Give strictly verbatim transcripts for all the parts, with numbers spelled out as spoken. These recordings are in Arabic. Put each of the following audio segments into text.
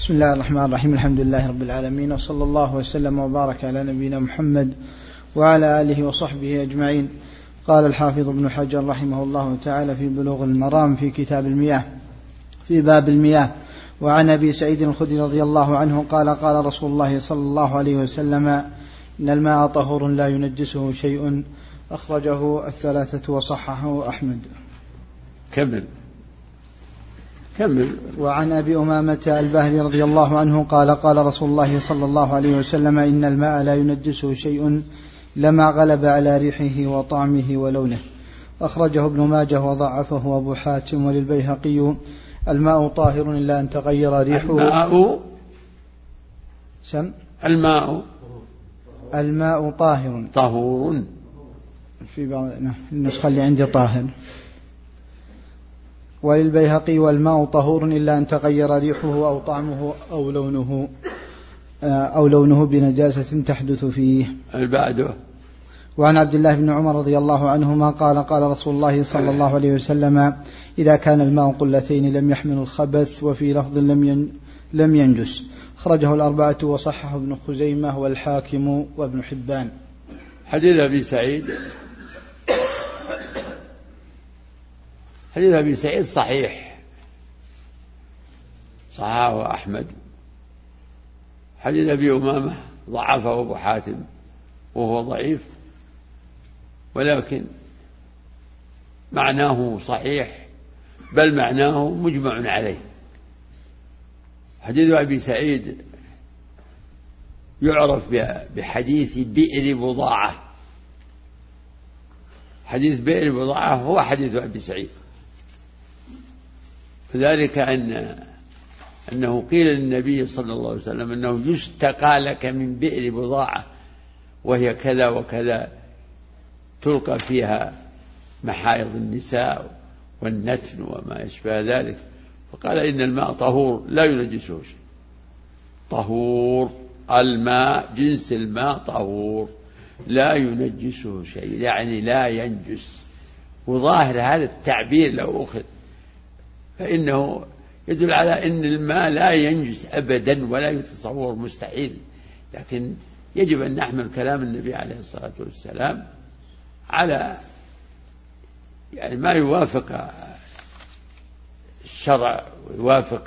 بسم الله الرحمن الرحيم. الحمد لله رب العالمين، وصلى الله وسلم وبارك على نبينا محمد وعلى آله وصحبه أجمعين. قال الحافظ ابن حجر رحمه الله تعالى في بلوغ المرام في كتاب المياه في باب المياه: وعن أبي سعيد الخدري رضي الله عنه قال: قال رسول الله صلى الله عليه وسلم: إن الماء طهور لا ينجسه شيء. أخرجه الثلاثة وصححه أحمد. كمل كمل. وعن أبي أمامة الباهلي رضي الله عنه قال: قال رسول الله صلى الله عليه وسلم: إن الماء لا ينجسه شيء لما غلب على ريحه وطعمه ولونه. أخرجه ابن ماجه وضعفه أبو حاتم. وللبيهقي: الماء طاهر إلا أن تغير ريحه. الماء سم الماء الماء طاهر طهور في بعض النسخة اللي عندي طاهر. وللبيهقي: والماء طهور إلا أن تغير ريحه أو طعمه أو لونه أو لونه بنجاسة تحدث فيه. البعده. وعن عبد الله بن عمر رضي الله عنهما قال: قال رسول الله صلى الله عليه وسلم: إذا كان الماء قلتين لم يحمل الخبث. وفي لفظ لم لم ينجس. أخرجه الأربعة وصححه ابن خزيمة والحاكم وابن حبان. حديث أبي سعيد حديث أبي سعيد صحيح، صححه أحمد. حديث أبي أمامة ضعفه أبو حاتم وهو ضعيف، ولكن معناه صحيح، بل معناه مجمع عليه. حديث أبي سعيد يعرف بحديث بئر بضاعة. حديث بئر بضاعة هو حديث أبي سعيد، وذلك أن أنه قيل للنبي صلى الله عليه وسلم أنه يستقى لك من بئر بضاعة، وهي كذا وكذا، تلقى فيها محائض النساء والنتن وما يشبه ذلك. فقال: إن الماء طهور لا ينجسه شيء. طهور الماء، جنس الماء طهور لا ينجسه شيء، يعني لا ينجس. وظاهر هذا التعبير لو أخذ فإنه يدل على أن الماء لا ينجس أبدا ولا يتصور، مستحيل. لكن يجب أن نحمل كلام النبي عليه الصلاة والسلام على يعني ما يوافق الشرع ويوافق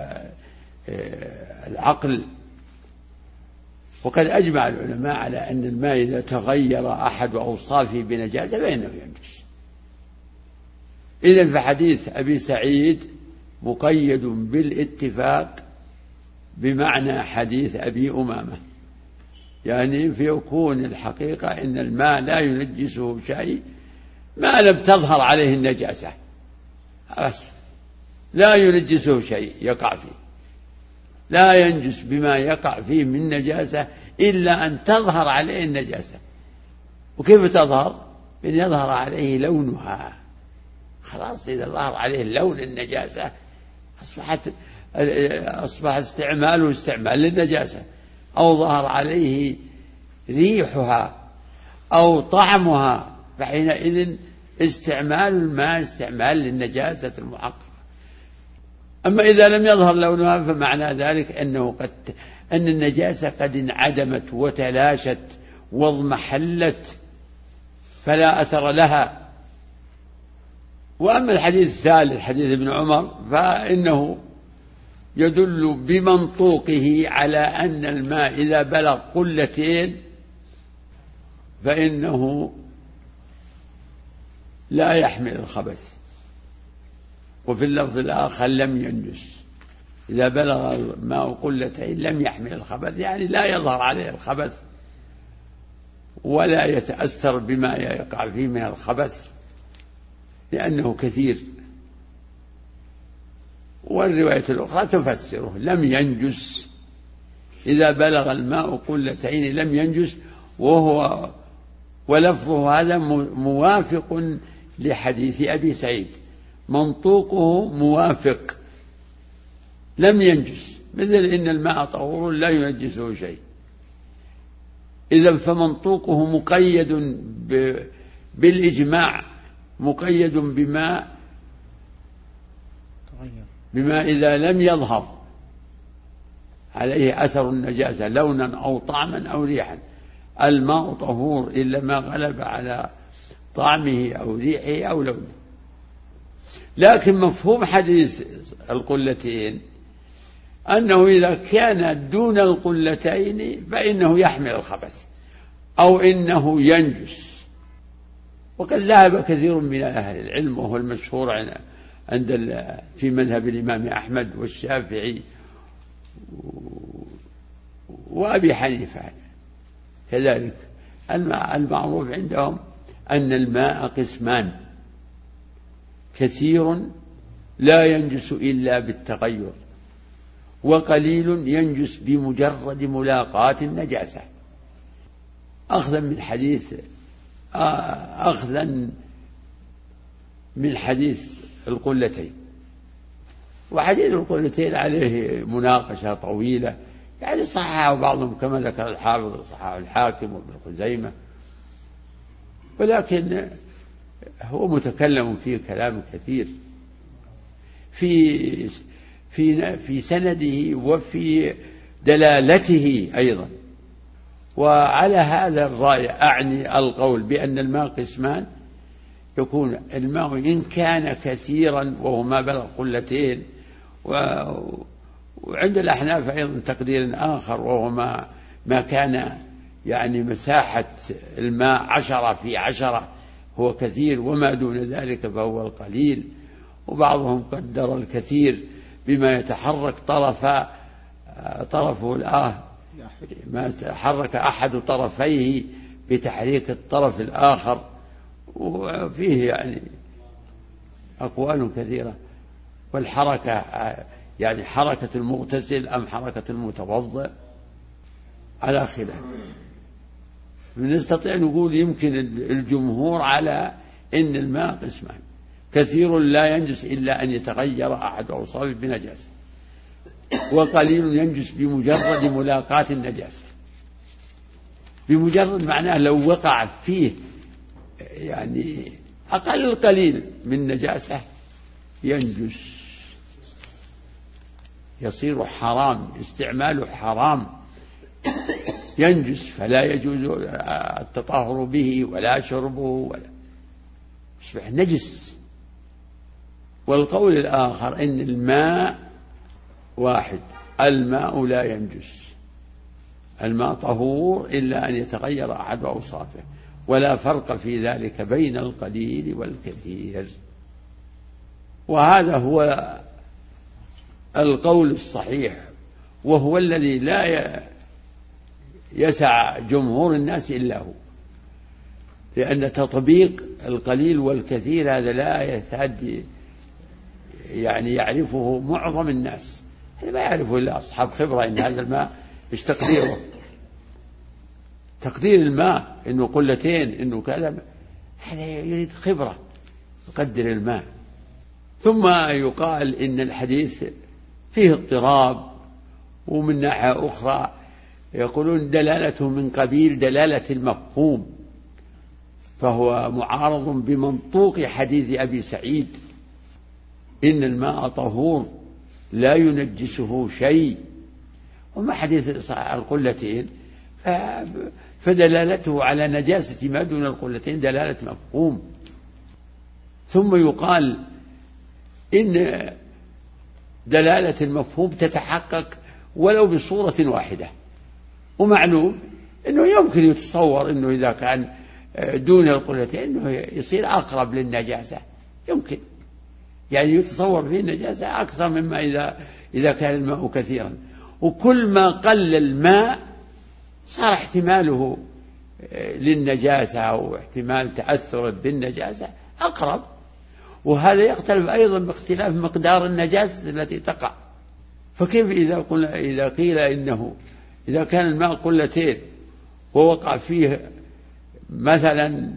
العقل. وقد أجمع العلماء على أن الماء إذا تغير أحد أوصافه بنجاسة فإنه ينجس. إذن فحديث أبي سعيد مقيد بالاتفاق بمعنى حديث أبي أمامة، يعني فيكون الحقيقة إن الماء لا ينجسه شيء ما لم تظهر عليه النجاسة، بس لا ينجسه شيء يقع فيه، لا ينجس بما يقع فيه من نجاسة إلا أن تظهر عليه النجاسة. وكيف تظهر؟ إن يظهر عليه لونها. خلاص، إذا ظهر عليه لون النجاسة أصبحت أصبح استعماله استعمال للنجاسة، أو ظهر عليه ريحها أو طعمها، فحينئذ استعمال الماء استعمال للنجاسة المحققة. أما إذا لم يظهر لونها فمعنى ذلك أنه قد أن النجاسة قد انعدمت وتلاشت واضمحلت فلا أثر لها. وأما الحديث الثالث حديث ابن عمر فإنه يدل بمنطوقه على أن الماء إذا بلغ قلتين فإنه لا يحمل الخبث. وفي اللفظ الآخر لم ينجس. إذا بلغ الماء قلتين لم يحمل الخبث، يعني لا يظهر عليه الخبث ولا يتأثر بما يقع فيه من الخبث لأنه كثير. والرواية الأخرى تفسره: لم ينجس. إذا بلغ الماء قلتين لم ينجس، وهو ولفظه هذا موافق لحديث أبي سعيد، منطوقه موافق. لم ينجس مثل إن الماء طهور لا ينجسه شيء. إذن فمنطوقه مقيد بالإجماع، مقيد بما بما إذا لم يظهر عليه أثر النجاسة لونا أو طعما أو ريحا. الماء طهور إلا ما غلب على طعمه أو ريحه أو لونه. لكن مفهوم حديث القلتين أنه إذا كان دون القلتين فإنه يحمل الخبث أو إنه ينجس. وقد ذهب كثير من أهل العلم، وهو المشهور عند في مذهب الإمام أحمد والشافعي وأبي حنيفة كذلك، المعروف عندهم أن الماء قسمان: كثير لا ينجس إلا بالتغير، وقليل ينجس بمجرد ملاقاة النجاسة، أخذا من حديث أخذا من حديث القلتين. وحديث القلتين عليه مناقشة طويلة، يعني صححه بعضهم كما ذكر الحافظ، صححه الحاكم وابن خزيمة، ولكن هو متكلم فيه كلام كثير في في في سنده وفي دلالته أيضا. وعلى هذا الرأي أعني القول بأن الماء قسمان: يكون الماء إن كان كثيرا وهو ما بلغ قلتين، وعند الأحناف أيضا تقدير آخر وهو ما ما كان يعني مساحة الماء عشرة في عشرة هو كثير، وما دون ذلك فهو القليل. وبعضهم قدر الكثير بما يتحرك طرف طرفه الآخر، ما تحرك أحد طرفيه بتحريك الطرف الآخر، وفيه يعني أقوال كثيرة. والحركة يعني حركة المغتسل أم حركة المتوضئ على خلاف. نستطيع نقول يمكن الجمهور على إن الماء قسمان: كثير لا ينجس إلا أن يتغير أحد أوصافه بنجاسة، وقليل ينجس بمجرد ملاقاة النجاسة. بمجرد معناه لو وقع فيه يعني أقل قليل من نجاسة ينجس، يصير حرام، استعماله حرام، ينجس، فلا يجوز التطهر به ولا شربه ولا يصبح نجس. والقول الآخر إن الماء واحد، الماء لا ينجس، الماء طهور إلا أن يتغير أحد أوصافه، ولا فرق في ذلك بين القليل والكثير. وهذا هو القول الصحيح، وهو الذي لا يسع جمهور الناس إلا هو، لأن تطبيق القليل والكثير هذا لا يكاد يعني يعرفه معظم الناس، هذا ما يعرفه إلا أصحاب خبرة. إن هذا الماء إيش تقديره، تقدير الماء إنه قلتين إنه كذا، هذا يريد خبرة يقدر الماء. ثم يقال إن الحديث فيه اضطراب، ومن ناحية أخرى يقولون دلالته من قبيل دلالة المفهوم، فهو معارض بمنطوق حديث أبي سعيد: إن الماء طهور لا ينجسه شيء. وما حديث القلتين فدلالته على نجاسة ما دون القلتين دلالة مفهوم. ثم يقال إن دلالة المفهوم تتحقق ولو بصورة واحدة، ومعلوم أنه يمكن يتصور أنه إذا كان دون القلتين أنه يصير أقرب للنجاسة، يمكن يعني يتصور فيه النجاسة أكثر مما إذا إذا كان الماء كثيرا. وكل ما قل الماء صار احتماله للنجاسة أو احتمال تأثر بالنجاسة أقرب، وهذا يختلف أيضا باختلاف مقدار النجاسة التي تقع. فكيف إذا قلنا إذا قيل إنه إذا كان الماء قلتين ووقع فيه مثلا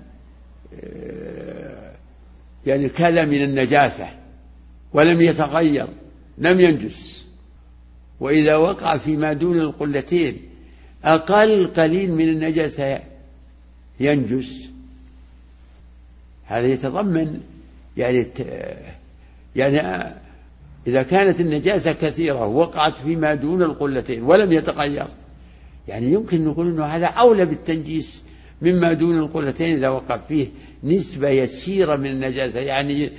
يعني كذا من النجاسة ولم يتغير لم ينجس، وإذا وقع فيما دون القلتين أقل قليل من النجاسة ينجس، هذا يتضمن يعني يعني إذا كانت النجاسة كثيرة وقعت فيما دون القلتين ولم يتغير، يعني يمكن نقول أنه هذا أولى بالتنجيس مما دون القلتين إذا وقع فيه نسبة يسيرة من النجاسة. يعني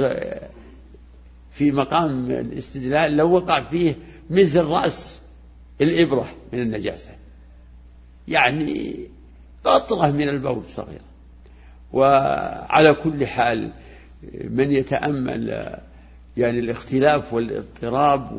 في مقام الاستدلال لو وقع فيه مثل رأس الإبرة من النجاسة، يعني قطرة من البول صغيرة. وعلى كل حال من يتأمل يعني الاختلاف والاضطراب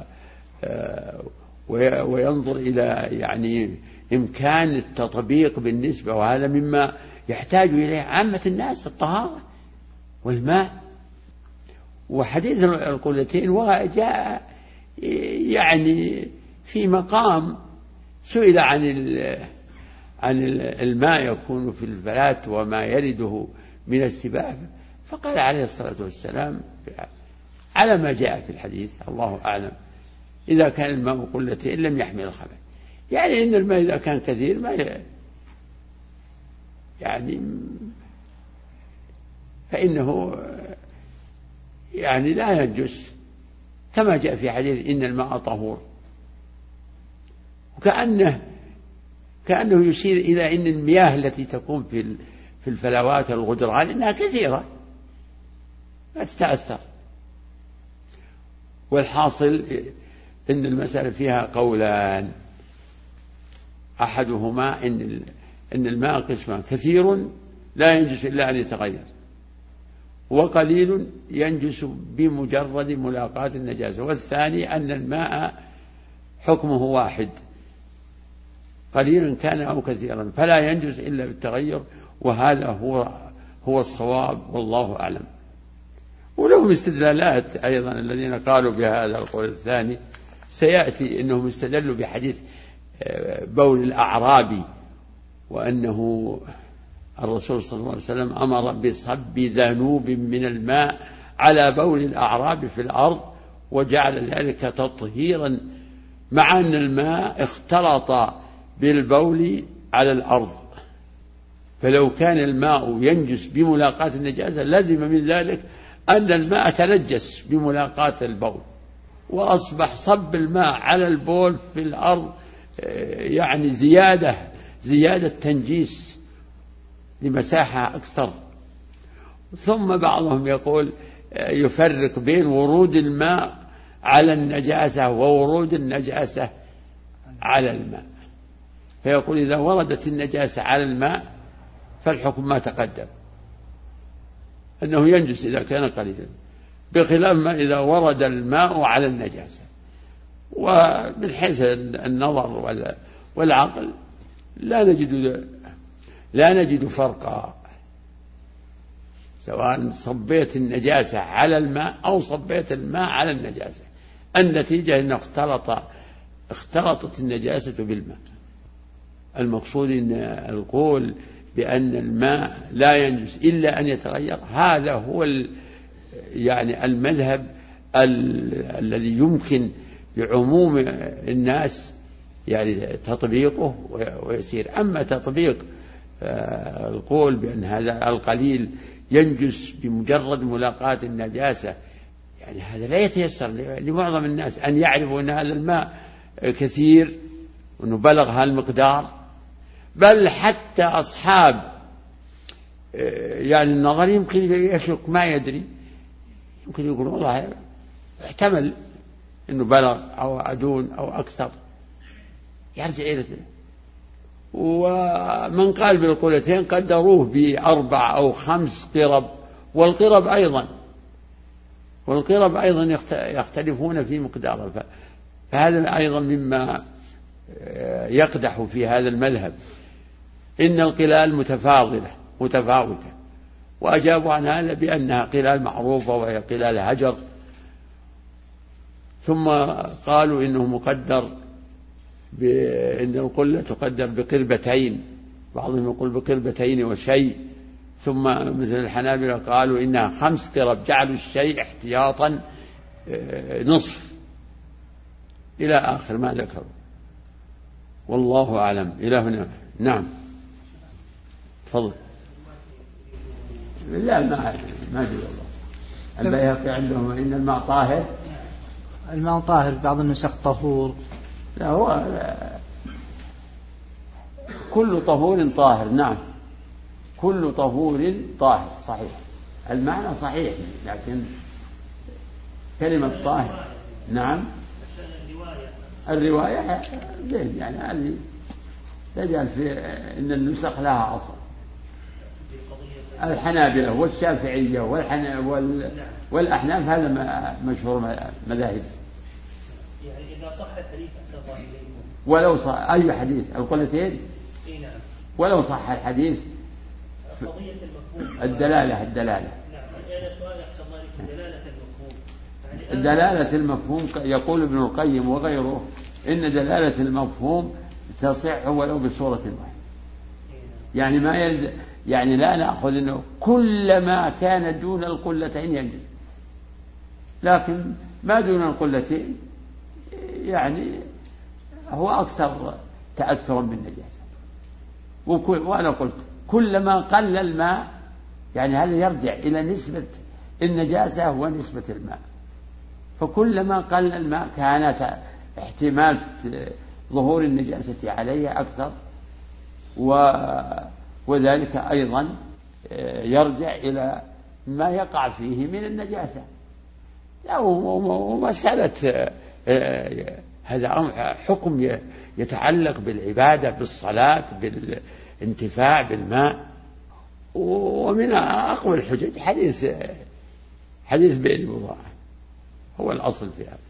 وينظر إلى يعني إمكان التطبيق بالنسبة، وهذا مما يحتاج إليه عامة الناس، الطهارة والماء. وحديث القلتين وجاء يعني في مقام سئل عن عن الماء يكون في الفلاة وما يرده من السباع، فقال عليه الصلاة والسلام على ما جاء في الحديث الله أعلم، إذا كان الماء قلتين لم يحمل الخبث، يعني إن الماء إذا كان كثير ما يعني فإنه يعني لا ينجس، كما جاء في حديث إن الماء طهور. وكأنه كأنه يشير إلى أن المياه التي تكون في في الفلوات الغدران إنها كثيرة ما تتأثر. والحاصل إن المسألة فيها قولان، أحدهما إن إن الماء قسمان، كثير لا ينجس إلا أن يتغير، وقليل ينجس بمجرد ملاقاة النجاسة، والثاني أن الماء حكمه واحد قليلا كان أو كثيرا فلا ينجس إلا بالتغير، وهذا هو هو الصواب والله أعلم. ولهم استدلالات أيضا الذين قالوا بهذا القول الثاني، سيأتي أنهم استدلوا بحديث بول الأعرابي، وأنه الرسول صلى الله عليه وسلم أمر بصب ذنوب من الماء على بول الأعراب في الأرض وجعل ذلك تطهيرا، مع أن الماء اختلط بالبول على الأرض، فلو كان الماء ينجس بملاقاة النجاسة لازم من ذلك أن الماء تنجس بملاقاة البول، وأصبح صب الماء على البول في الأرض يعني زيادة زيادة تنجيس لمساحة أكثر. ثم بعضهم يقول يفرق بين ورود الماء على النجاسة وورود النجاسة على الماء، فيقول إذا وردت النجاسة على الماء فالحكم ما تقدم أنه ينجس إذا كان قليلا، بخلاف ما إذا ورد الماء على النجاسة. ومن حيث النظر والعقل لا نجد لا نجد فرقا، سواء صبيت النجاسة على الماء أو صبيت الماء على النجاسة، النتيجة أن اختلط اختلطت النجاسة بالماء. المقصود أن القول بأن الماء لا ينجس إلا أن يتغير، هذا هو يعني المذهب ال الذي يمكن لعموم الناس يعني تطبيقه ويسير. أما تطبيق القول بأن هذا القليل ينجس بمجرد ملاقاة النجاسة، يعني هذا لا يتيسر لمعظم الناس أن يعرفوا أن هذا الماء كثير وأنه بلغ هالمقدار، بل حتى أصحاب يعني النظر يمكن يشك ما يدري، يمكن يقول والله احتمل أنه بلغ أو أدون أو أكثر، يرجع إلى ذلك. ومن قال بالقلتين قدروه بأربع أو خمس قرب، والقرب أيضا والقرب أيضا يختلفون في مقداره، فهذا أيضا مما يقدح في هذا المذهب. إن القلال متفاضلة متفاوتة، وأجابوا عن هذا بأنها قلال معروفة وهي قلال هجر، ثم قالوا إنه مقدر بأن القلة تقدر بقربتين، بعضهم يقول بقربتين وشيء، ثم مثل الحنابلة قالوا إنها خمس قرب، جعلوا الشيء احتياطا نصف إلى آخر ما ذكروا، والله أعلم. إلى هنا نعم تفضل. لا ما ما أدري والله. البيهقي عندهم إن الماء طاهر الماء طاهر، بعض النسخ طهور. لا، هو كل طهور طاهر. نعم، كل طهور طاهر صحيح، المعنى صحيح، لكن كلمة طاهر. نعم، الرواية زين، يعني اللي تجعل في إن النسخ لها أصل. الحنابلة والشافعية والأحناف هذا مشهور مذاهب. يعني إذا صح الحديث أحسن الله إليكم، ولو صح أي حديث القلتين، نعم، ولو صح الحديث، قضية المفهوم، الدلالة الدلالة نعم، أنا سؤال أحسن الله إليكم، دلالة المفهوم، يعني دلالة المفهوم. يقول ابن القيم وغيره إن دلالة المفهوم تصح ولو بصورة واحدة. يعني ما يلد يعني لا نأخذ إنه كل ما كان دون القلتين يجوز، لكن ما دون القلتين يعني هو أكثر تأثرا بالنجاسة. وأنا قلت كلما قل الماء يعني هذا يرجع إلى نسبة النجاسة ونسبة الماء، فكلما قل الماء كانت احتمال ظهور النجاسة عليه أكثر، وذلك أيضا يرجع إلى ما يقع فيه من النجاسة. ومسألة هذا حكم يتعلق بالعبادة، بالصلاة، بالانتفاع بالماء. ومن أقوى الحجج حديث حديث بئر بضاعة هو الأصل في هذا.